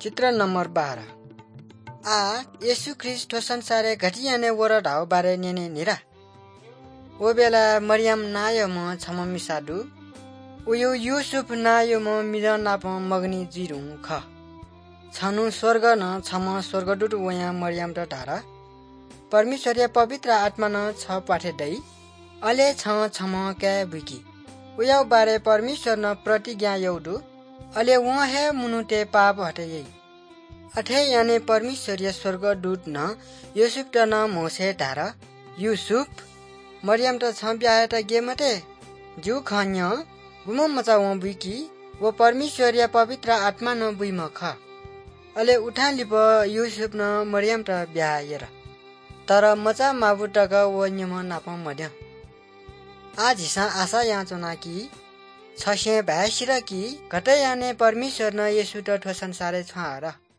चित्र नंबर 12 येशू ख्रिस्ट संसारे घटियाने वरा ढाव बारे नेने निरा ओ बेला मरियम नायो म छम मिसाडु उयो युसुफ नायो म मिरा नाप मगनी जिरु ख छनु स्वर्ग न छम स्वर्गदूत वया मरियम र ढारा परमेश्वरीय पवित्र आत्मा न छ पाठे दै अले छम क्या बुकी उयो बारे परमेश्वर न प्रतिज्ञा यौडु अले वहे मुनुते पाप हटे अठे याने परमेश्वरीय स्वर्गदूत न युसुफ त न मोसे ढारा युसुफ मरियम त छ ब्याह त गेमते जु खन्य गुम मचा व बुकी वो परमेश्वरीय पवित्र आत्मा न बुइम ख अले उठा लिप युसुफ न मरियम त ब्याह यर तर मचा माबुटक वो न्यम नाप मध्य आज हिसा आशा याचना की छसे भैसिर की घटे याने परमेश्वर न येशु त संसारे छ र